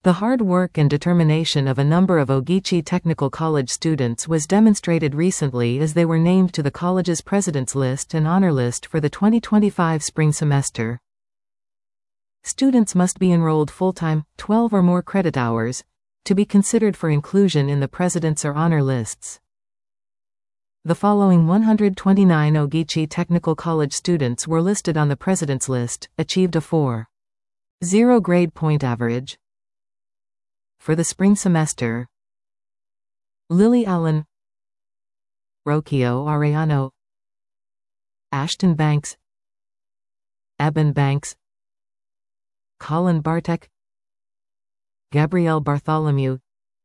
The hard work and determination of a number of Ogeechee Technical College students was demonstrated recently as they were named to the college's President's List and Honor List for the 2025 spring semester. Students must be enrolled full-time, 12 or more credit hours, to be considered for inclusion in the President's or Honor Lists. The following 129 Ogeechee Technical College students were listed on the President's List, achieved a 4.0 grade point average. For the spring semester: Lily Allen, Rokio Arellano, Ashton Banks, Eben Banks, Colin Bartek, Gabrielle Bartholomew,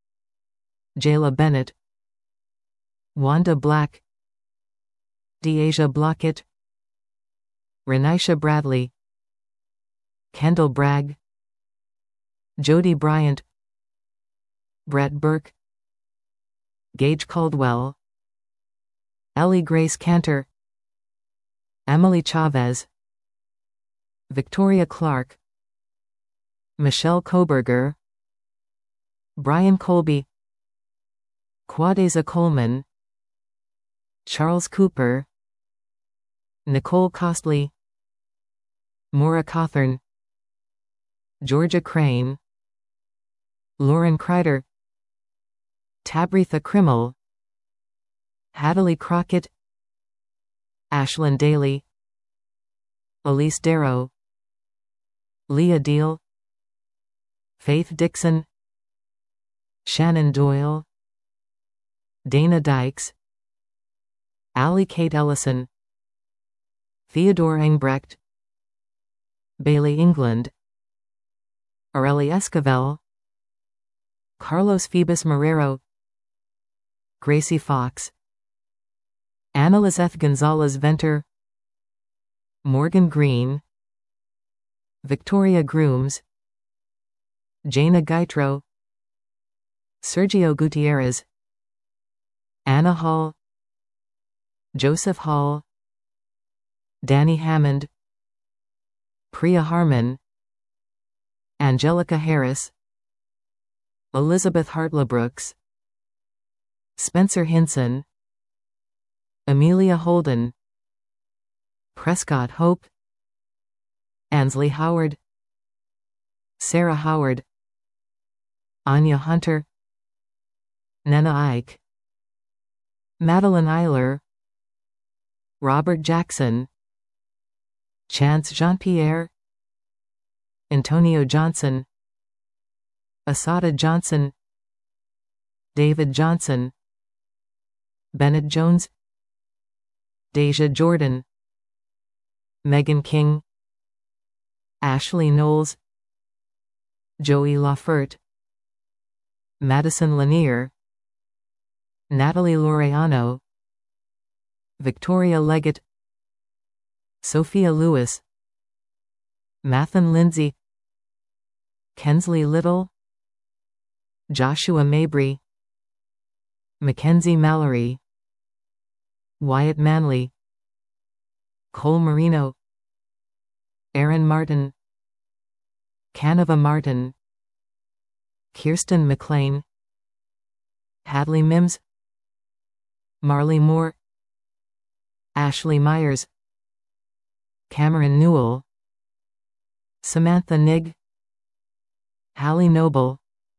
Jayla Bennett, Wanda Black, Deasia Blockett, Renisha Bradley, Kendall Bragg, Jody Bryant, Brett Burke, Gage Caldwell, Ellie Grace Cantor, Emily Chavez, Victoria Clark, Michelle Koberger, Brian Colby, Quadeza Coleman, Charles Cooper, Nicole Costley, Maura Cawthorn, Georgia Crane, Lauren Kreider, Tabitha Krimmel, Hadley Crockett, Ashlyn Daly, Elise Darrow, Leah Deal, Faith Dixon, Shannon Doyle, Dana Dykes, Allie Kate Ellison, Theodore Engbrecht, Bailey England, Aurelie Esquivel, Carlos Phoebus Marrero, Gracie Fox, Anna Lizeth Gonzalez Venter, Morgan Green, Victoria Grooms, Jana Gaitro, Sergio Gutierrez, Anna Hall, Joseph Hall, Danny Hammond, Priya Harmon, Angelica Harris, Elizabeth Hartley-Brooks, Spencer Hinson, Amelia Holden, Prescott Hope, Ansley Howard, Sarah Howard, Anya Hunter, Nena Ike, Madeline Eiler, Robert Jackson, Chance Jean-Pierre, Antonio Johnson, Asada Johnson, David Johnson, Bennett Jones, Deja Jordan, Megan King, Ashley Knowles, Joey Lafert, Madison Lanier, Natalie Laureano, Victoria Leggett, Sophia Lewis, Mathan Lindsay, Kensley Little, Joshua Mabry, Mackenzie Mallory, Wyatt Manley, Cole Marino, Aaron Martin, Canova Martin, Kirsten McLean, Hadley Mims, Marley Moore, Ashley Myers, Cameron Newell, Samantha Nigg, Hallie Noble,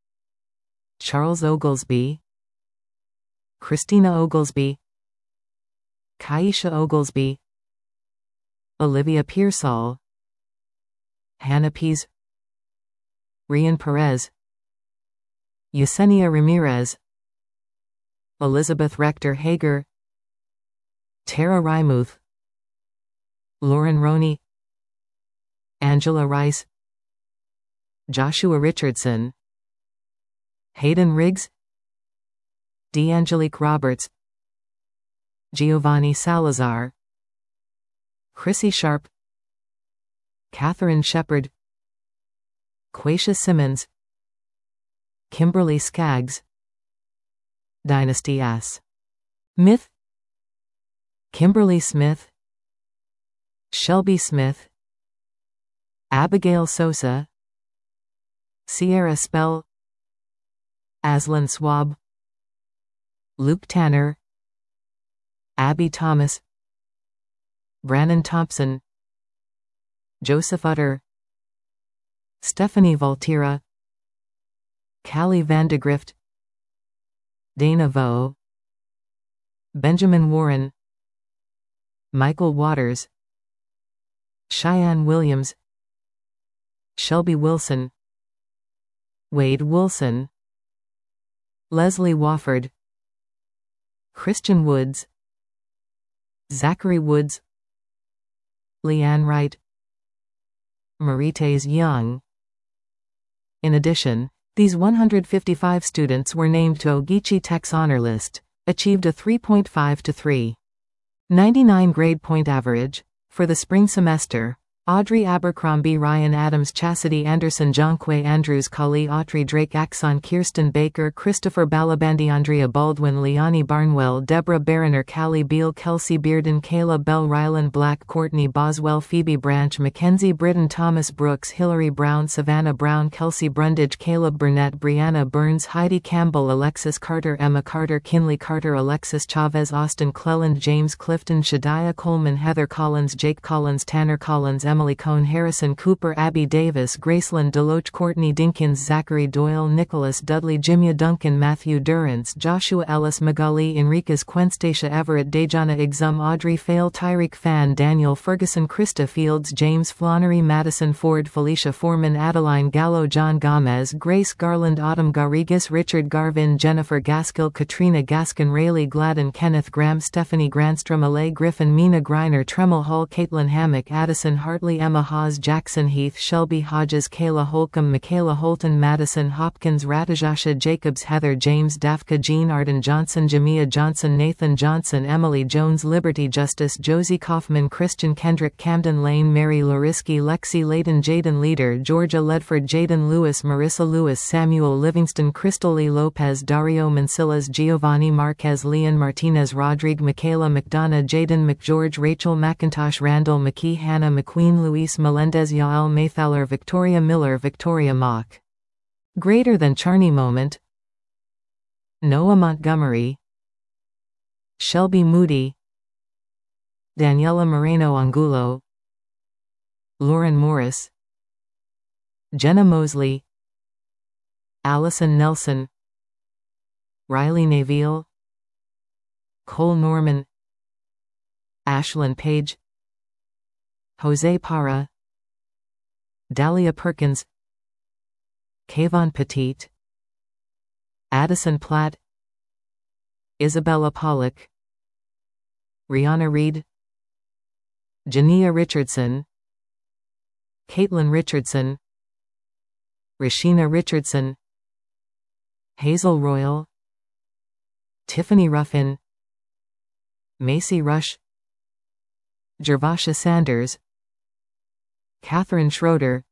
Charles Oglesby, Christina Oglesby, Kaisha Oglesby, Olivia Pearsall, Hannah Pease, Rian Perez, Yesenia Ramirez, Elizabeth Rector Hager, Tara Rymuth, Lauren Roney, Angela Rice, Joshua Richardson, Hayden Riggs, D'Angelique Roberts, Giovanni Salazar, Chrissy Sharp, Catherine Shepard, Quasia Simmons, Kimberly Skaggs, Dynasty S. Myth, Kimberly Smith, Shelby Smith, Abigail Sosa, Sierra Spell, Aslan Swab, Luke Tanner, Abby Thomas, Brannon Thompson, Joseph Utter, Stephanie Valtira, Callie Vandegrift, Dana Vo, Benjamin Warren, Michael Waters, Cheyenne Williams, Shelby Wilson, Wade Wilson, Leslie Wofford, Christian Woods, Zachary Woods, Leanne Wright, Marites Young. In addition, these 155 students were named to Ogeechee Tech's honor list, achieved a 3.5 to 3.99 grade point average. For the spring semester, Audrey Abercrombie, Ryan Adams, Chastity Anderson, Jonquay Andrews, Kali Autry, Drake Axon, Kirsten Baker, Christopher Balabandi, Andrea Baldwin, Leonie Barnwell, Deborah Barriner, Callie Beal, Kelsey Bearden, Kayla Bell, Rylan Black, Courtney Boswell, Phoebe Branch, Mackenzie Britton, Thomas Brooks, Hillary Brown, Savannah Brown, Kelsey Brundage, Caleb Burnett, Brianna Burns, Heidi Campbell, Alexis Carter, Emma Carter, Kinley Carter, Alexis Chavez, Austin Cleland, James Clifton, Shadiah Coleman, Heather Collins, Jake Collins, Tanner Collins, Emily Cohn, Harrison Cooper, Abby Davis, Graceland Deloach, Courtney Dinkins, Zachary Doyle, Nicholas Dudley, Jimia Duncan, Matthew Durrance, Joshua Ellis, Magali Enriquez, Quenstacia Everett, Dejana Exum, Audrey Fail, Tyreek Fan, Daniel Ferguson, Krista Fields, James Flonnery, Madison Ford, Felicia Foreman, Adeline Gallo, John Gomez, Grace Garland, Autumn Garrigues, Richard Garvin, Jennifer Gaskill, Katrina Gaskin, Rayleigh Gladden, Kenneth Graham, Stephanie Granstrom, Alay Griffin, Mina Griner, Tremel Hall, Caitlin Hammock, Addison Hartley, Emma Hawes, Jackson Heath, Shelby Hodges, Kayla Holcomb, Michaela Holton, Madison Hopkins, Ratajasha Jacobs, Heather James, Dafka, Jean Arden Johnson, Jamia Johnson, Nathan Johnson, Emily Jones, Liberty Justice, Josie Kaufman, Christian Kendrick, Camden Lane, Mary Loriski, Lexi Layton, Jaden Leader, Georgia Ledford, Jaden Lewis, Marissa Lewis, Samuel Livingston, Crystal Lee Lopez, Dario Mancilas, Giovanni Marquez, Leon Martinez, Rodrigue, Michaela McDonough, Jaden McGeorge, Rachel McIntosh, Randall McKee, Hannah McQueen, Luis Melendez, Yael Maythaler, Victoria Miller, Victoria Mock. Greater than Charney moment, Noah Montgomery, Shelby Moody, Daniela Moreno Angulo, Lauren Morris, Jenna Mosley, Allison Nelson, Riley Neville, Cole Norman, Ashlyn Page, Jose Parra, Dahlia Perkins, Kayvon Petit, Addison Platt, Isabella Pollock, Rihanna Reed, Jania Richardson, Caitlin Richardson, Rashina Richardson, Hazel Royal, Tiffany Ruffin, Macy Rush, Gervasha Sanders, Catherine Schroeder,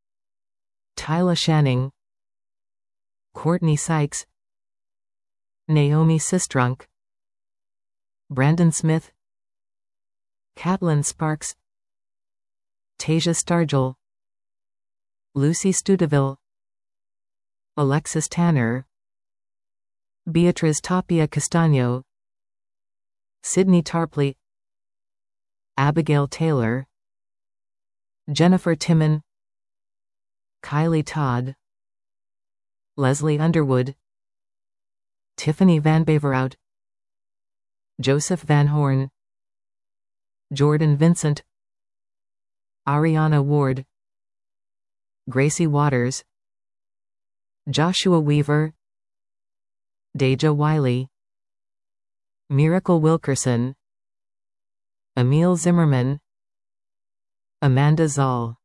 Tyla Shanning, Courtney Sykes, Naomi Sistrunk, Brandon Smith, Catelyn Sparks, Tasia Stargell, Lucy Studeville, Alexis Tanner, Beatriz Tapia Castaño, Sydney Tarpley, Abigail Taylor, Jennifer Timon, Kylie Todd, Leslie Underwood, Tiffany Van Beverout, Joseph Van Horn, Jordan Vincent, Ariana Ward, Gracie Waters, Joshua Weaver, Deja Wiley, Miracle Wilkerson, Emil Zimmerman, Amanda Zoll.